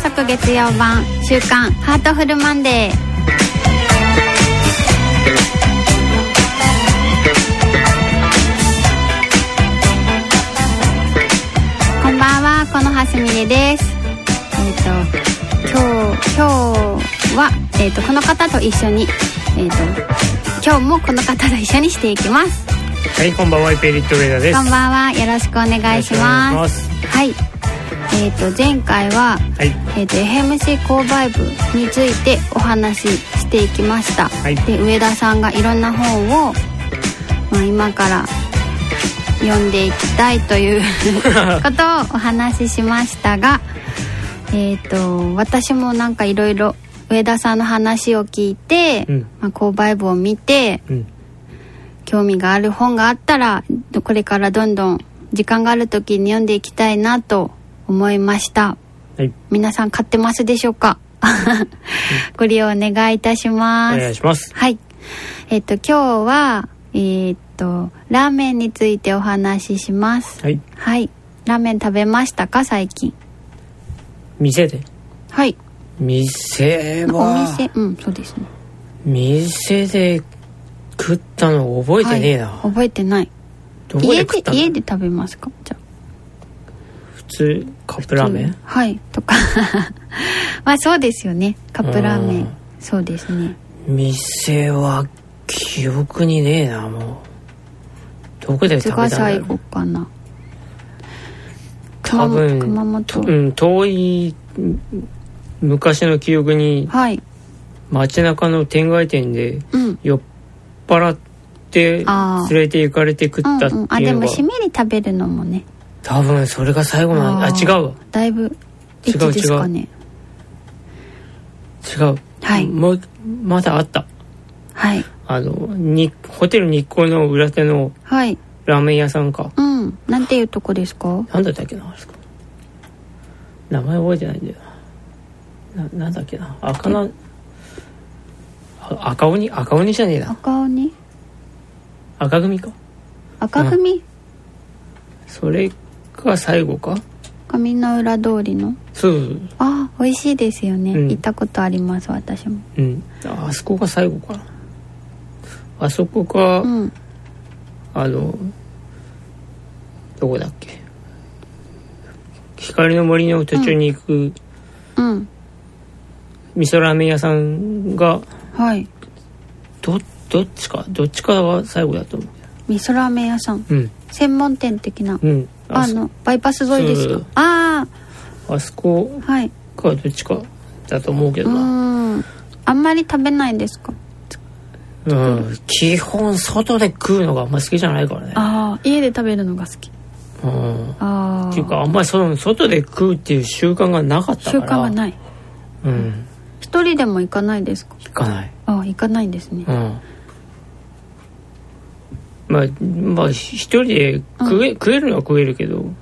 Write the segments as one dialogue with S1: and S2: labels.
S1: 速月曜版週刊ハートフルマンデー。こんばんは、このはすみれです。今日は、この方と一緒に、今日もこの方と一緒にしていきます。
S2: はい、こんばんは、イペリットレーダーです。
S1: こんばんは、よろしくお願いします。はい、前回は、はい、FMC 購買部についてお話ししていきました。はい、で、上田さんがいろんな本を、今から読んでいきたいということをお話ししましたが、私もなんかいろいろ上田さんの話を聞いて、購買部を見て、興味がある本があったらこれからどんどん時間がある時に読んでいきたいなと思いました。はい、皆さん買ってますでしょうか？ご利用お願いいたします。
S2: お願いします。
S1: はい。今日はラーメンについてお話しします。はい。はい。ラーメン食べましたか、最近？
S2: 店で？
S1: はい。
S2: 店は
S1: お店、そうですね。
S2: 店で食ったの覚えてねえな。
S1: はい、覚えてない。
S2: どこで食ったの？
S1: 家で食べますか？じゃあ
S2: 普通カップラーメン？
S1: はいとかまあそうですよね、カップラーメン。そうですね。
S2: 店は記憶にねえな。もうどこで食べたんだろう。いつが
S1: 最後かな。
S2: 多分
S1: 熊本、
S2: 遠い昔の記憶に、はい、街中の天外店で酔っ払って連れて行かれて食ったっていうのが、
S1: でも締めに食べるのもね、
S2: 多分それが最後の。違うわ。
S1: だいぶいつですかね。
S2: 違う。はい。まだあった。はい。ホテル日光の裏手のラーメン屋さんか。なんていうとこですか？なんだったっけな、名前覚えてないんだよな。なんだっけな。赤鬼じゃねえな。赤組か。赤組？それが最後か。
S1: 上の裏通りの。
S2: そう。
S1: 美味しいですよね。行ったことあります、私も。
S2: あそこが最後かな。あそこか、どこだっけ。光の森の途中に行く、味噌ラーメン屋さんが、はい。どっちかが最後だと思う。
S1: 味噌ラーメン屋さん。専門店的な。バイパス沿いですか？あそこかどっちかだと思うけどな。あんまり食べないんですか？基本外で食うのがあんまり好きじゃないからね。家で食べるのが好き。っていうかあんまり外で食うっていう習慣がなかったから。習慣がない。一人でも行かないですか？行かない。行かないんですね。まあ一人で食えるのは食えるけど、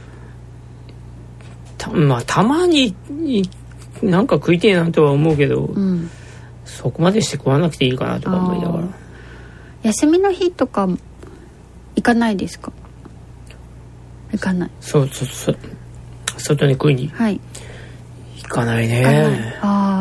S1: たまになんか食いてえなとは思うけど、そこまでして食わなくていいかなとか思いながら。休みの日とか行かないですか？行かない。そう外に食いに、はい、行かないね。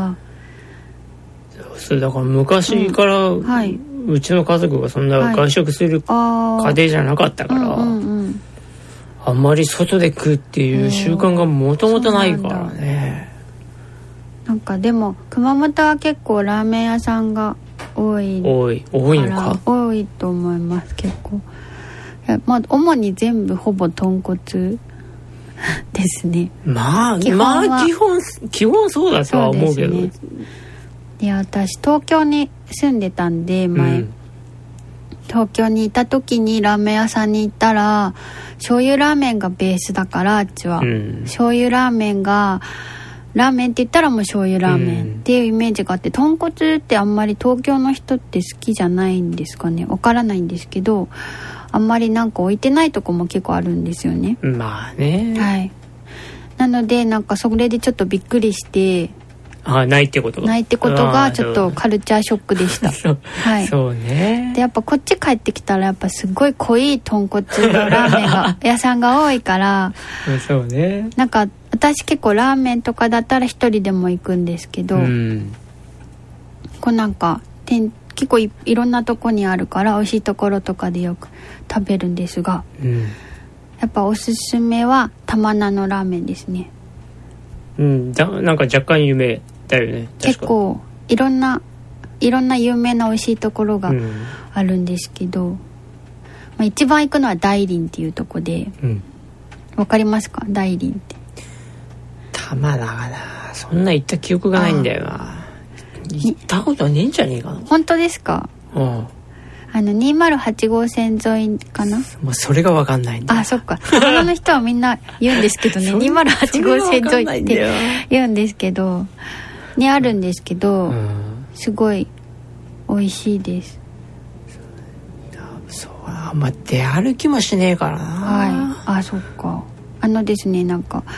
S1: そうだから昔から、うちの家族がそんな外食する家庭じゃなかったから、あんまり外で食うっていう習慣がもともとないからね。なんかでも熊本は結構ラーメン屋さんが多いのか。多いと思います。結構主に全部ほぼ豚骨ですね。基本そうだとは思うけど。で、私東京に住んでたんで前、東京にいた時にラーメン屋さんに行ったら醤油ラーメンがベースだから、あっちは、醤油ラーメンがラーメンって言ったらもう醤油ラーメンっていうイメージがあって、豚骨ってあんまり東京の人って好きじゃないんですかね。わからないんですけど、あんまりなんか置いてないとこも結構あるんですよね。まあね。はい。なのでなんかそれでちょっとびっくりして。ないってことがちょっとカルチャーショックでした。はい。そうね。でやっぱこっち帰ってきたらやっぱすごい濃い豚骨のラーメンが屋さんが多いから。そうね。なんか
S2: 私結構ラーメンとかだったら一人でも行くんですけど、こうなんか結構 いろんなとこにあるから美味しいところとかでよく食べるんですが、やっぱおすすめは玉名のラーメンですね。
S1: なんか若干有名だよね。
S2: 結構いろんな有名な美味しいところがあるんですけど、一番行くのは大林っていうとこで、わかりますか？大林って
S1: 玉名がな、そんな行った記憶がないんだよな。行ったことねえんじゃねえかな。
S2: 本当ですか？208号線沿いかな。
S1: もうそれが分かんないんだよ。
S2: そっか。玉名の人はみんな言うんですけどね208号線沿いって言うんですけどにあるんですけど、すごい美味しいです。
S1: そう、あんま出歩きもしねえからな。
S2: そっか。ですね、なんか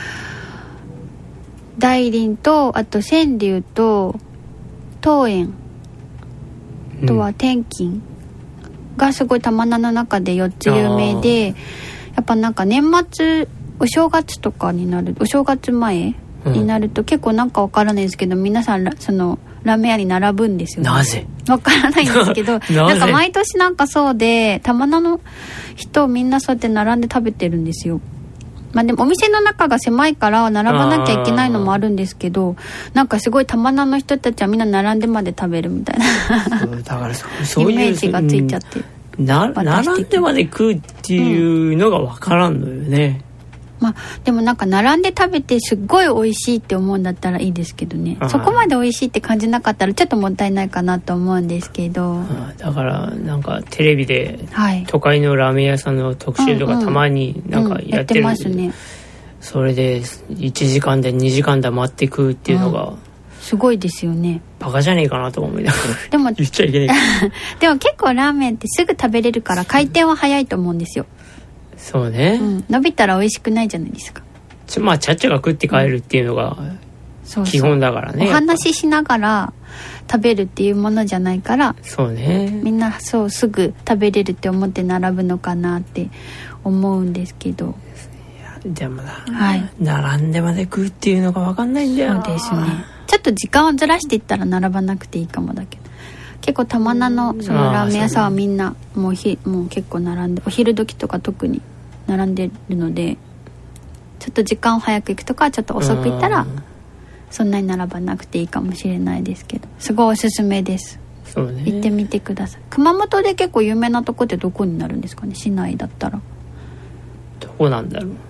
S2: 大林とあと川柳と桃園あとは天金がすごい玉名の中で4つ有名で、やっぱなんか年末お正月とかになる、お正月前になると結構なんかわからないですけど、皆さんそのラーメン屋に並ぶんですよ、ね。
S1: なぜ？
S2: わからないんですけどなんか毎年なんかそうで玉名の人みんなそうやって並んで食べてるんですよ。でもお店の中が狭いから並ばなきゃいけないのもあるんですけど、なんかすごい玉名の人たちはみんな並んでまで食べるみたいな
S1: だからそういう
S2: イメージがついちゃって、
S1: 並んでまで食うっていうのが分からんのよね。
S2: でもなんか並んで食べてすっごい美味しいって思うんだったらいいですけどね、そこまで美味しいって感じなかったらちょっともったいないかなと思うんですけど、
S1: だからなんかテレビで都会のラーメン屋さんの特集とかたまになんかやってる、
S2: ますね。
S1: それで1時間で2時間で待って食うっていうのが、
S2: すごいですよね。
S1: バカじゃねえかなと思いながらでも言っちゃいけない
S2: でも結構ラーメンってすぐ食べれるから回転は早いと思うんですよ。
S1: そうね、
S2: 伸びたら美味しくないじゃないですか。
S1: ちゃっちゃが食って帰るっていうのが基本だからね。
S2: お話ししながら食べるっていうものじゃないから、
S1: そうね、
S2: みんなそうすぐ食べれるって思って並ぶのかなって思うんですけど、
S1: でも並んでまで食うっていうのが分かんないんだよ。
S2: そうですね。ちょっと時間をずらしていったら並ばなくていいかもだけど、結構玉名のそのラーメン屋さんはみんなもう結構並んで、お昼時とか特に並んでるので、ちょっと時間を早く行くとかちょっと遅く行ったらそんなに並ばなくていいかもしれないですけど、すごいおすすめです。
S1: そうね、
S2: 行ってみてください。熊本で結構有名なとこってどこになるんですかね、市内だったら。
S1: どこなんだろう。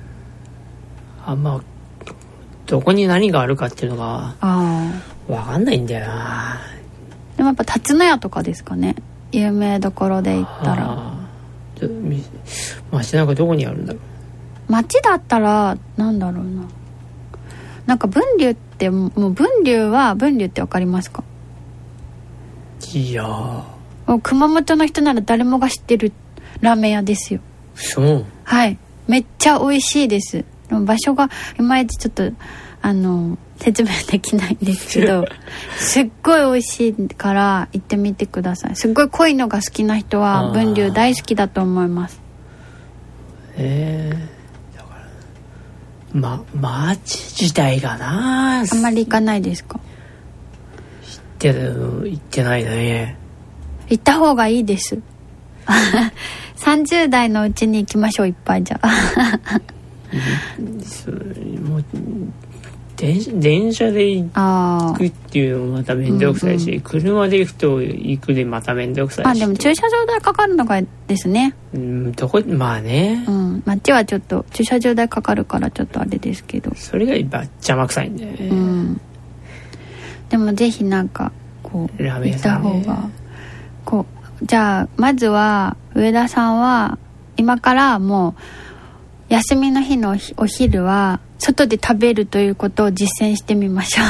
S1: どこに何があるかっていうのが分かんないんだよな。
S2: でもやっぱ辰野屋とかですかね、有名どころで言ったら。
S1: 町なんかどこにあるんだろう。
S2: 町だったらなんだろうな、なんか分流ってもう分流って分かりますか？
S1: いや
S2: もう熊本の人なら誰もが知ってるラーメン屋ですよ。
S1: そう。
S2: はい、めっちゃ美味しいです。でも場所がいまいちちょっと説明できないんですけどすっごい美味しいから行ってみてください。すっごい濃いのが好きな人は分流大好きだと思います。
S1: だから町自体がな
S2: あんまり行かないですか？
S1: 行ってないね。
S2: 行った方がいいです30代のうちに行きましょう、いっぱい。じゃ
S1: もう電車で行くっていうのもまた面倒くさいし、車で行くと行くでまた面倒くさいし、
S2: でも駐車場代かかるのがですね。街はちょっと駐車場代かかるからちょっとあれですけど、
S1: それが邪魔くさいんだよね。
S2: でもぜひなんかこう
S1: ラーメン屋さんね、
S2: 行った方がこう、じゃあまずは上田さんは今からもう休みの日のお昼は外で食べるということを実践してみましょう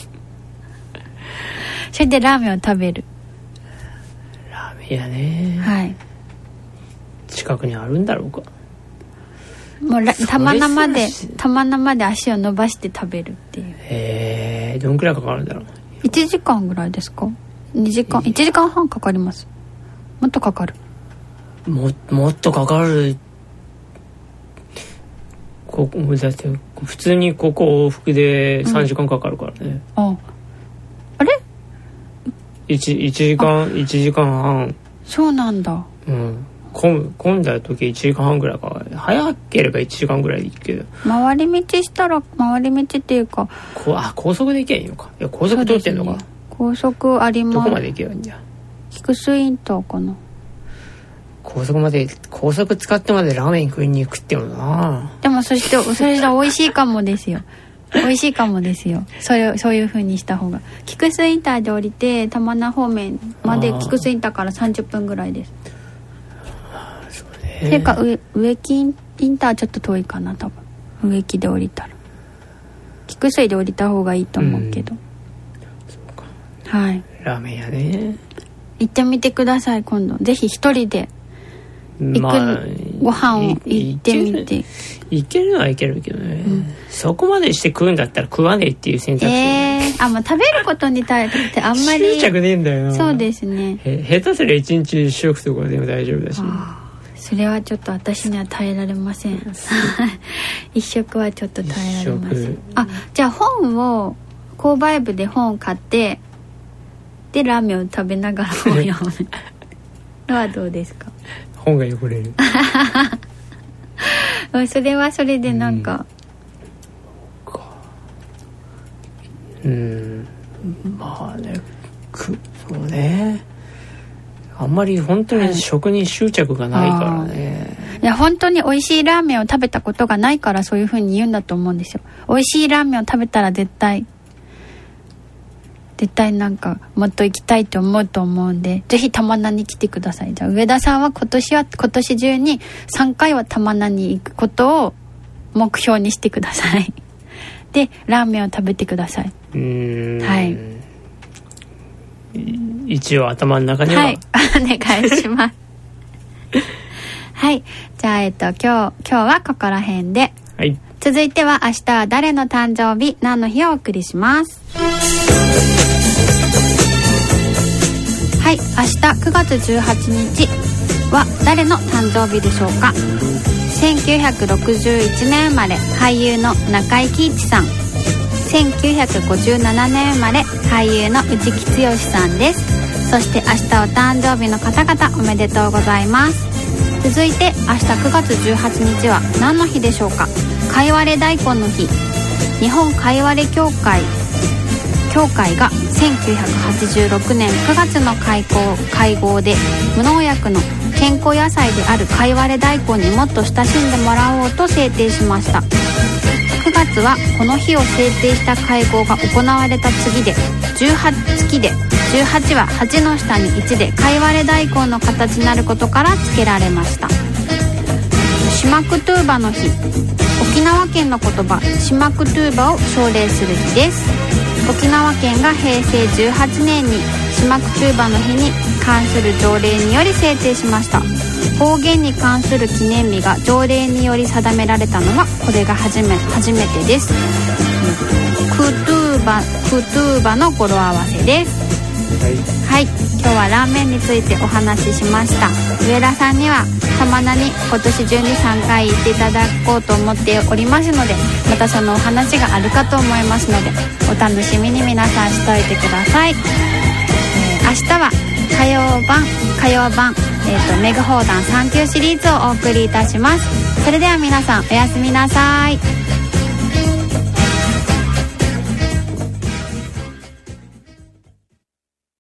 S2: それでラーメンを食べる。
S1: ラーメン屋ね、
S2: はい、
S1: 近くにあるんだろうか。
S2: もう玉生で足を伸ばして食べるっていう。
S1: どんくらいかかるんだろう。
S2: 1時間ぐらいですか？2時間1時間半かかります。もっとかかる。も
S1: っとかかる。だって普通にここ往復で3時間かかるからね、
S2: あれ
S1: 1時間半。
S2: そうなんだ。
S1: 混んだ時1時間半ぐらいか。早ければ1時間ぐらいで行くけど、
S2: 回り道したら、回り道っていうか
S1: 高速で行けばいいのか。いや高速通ってんのか、ね、
S2: 高速あります。
S1: どこまで行けばいいんだ。
S2: 菊水インターかな。高
S1: 速使ってまでラーメン食いに行くってもな。
S2: でもそれで美味しいかもですよ。美味しいかもですよ。そういう風にした方が。菊水インターで降りて玉名方面まで菊水インターから30分ぐらいです。そうね。ていうか植木インターちょっと遠いかな多分。植木で降りたら。菊水で降りた方がいいと思うけど。そうか。はい。
S1: ラーメン屋ね。
S2: 行ってみてください今度。ぜひ一人で。ご飯を行ってみて。
S1: 行けるのはいけるけどね、そこまでして食うんだったら食わねえっていう選択肢、
S2: もう食べることに対してあんまり
S1: 執着ねえんだよな。
S2: そうですね。
S1: 下手すりゃ1日1食とかでも大丈夫だし、
S2: それはちょっと私には耐えられません。一食はちょっと耐えられません。じゃあ本を購買部で本を買ってでラーメンを食べながら本を読むのはどうですか。
S1: 本が汚れる。
S2: それはそれでなんか、
S1: まあね、そうね。あんまり本当に食に執着がないからね。
S2: いや本当に美味しいラーメンを食べたことがないからそういう風に言うんだと思うんですよ。美味しいラーメンを食べたら絶対なんかもっと行きたいと思うと思うんで、ぜひ玉名に来てください。じゃあ上田さんは今年中に3回は玉名に行くことを目標にしてください。でラーメンを食べてください。はい。
S1: 一応頭の中には、
S2: はい、お願いします。はい。じゃあ今日はここら辺で。
S1: はい。
S2: 続いては明日は誰の誕生日何の日をお送りします。はい、明日9月18日は誰の誕生日でしょうか。1961年生まれ俳優の中井貴一さん、1957年生まれ俳優の内木剛さんです。そして明日お誕生日の方々おめでとうございます。続いて明日9月18日は何の日でしょうか。かいわれ大根の日。日本かいわれ協会が1986年9月の会合で無農薬の健康野菜であるかいわれ大根にもっと親しんでもらおうと制定しました。9月はこの日を制定した会合が行われた次で月で18は8の下に1でかいわれ大根の形になることから付けられました。シマクトゥーバの日。沖縄県の言葉シマクトゥーバを奨励する日です。沖縄県が平成18年にシマクトゥーバの日に関する条例により制定しました。方言に関する記念日が条例により定められたのはこれが初めてです。クトゥーバの語呂合わせです。はい、今日はラーメンについてお話ししました。上田さんには玉名に今年中に3回行っていただこうと思っておりますので、またそのお話があるかと思いますのでお楽しみに皆さんしておいてください。明日は火曜版メグ砲弾3級シリーズをお送りいたします。それでは皆さんおやすみなさい。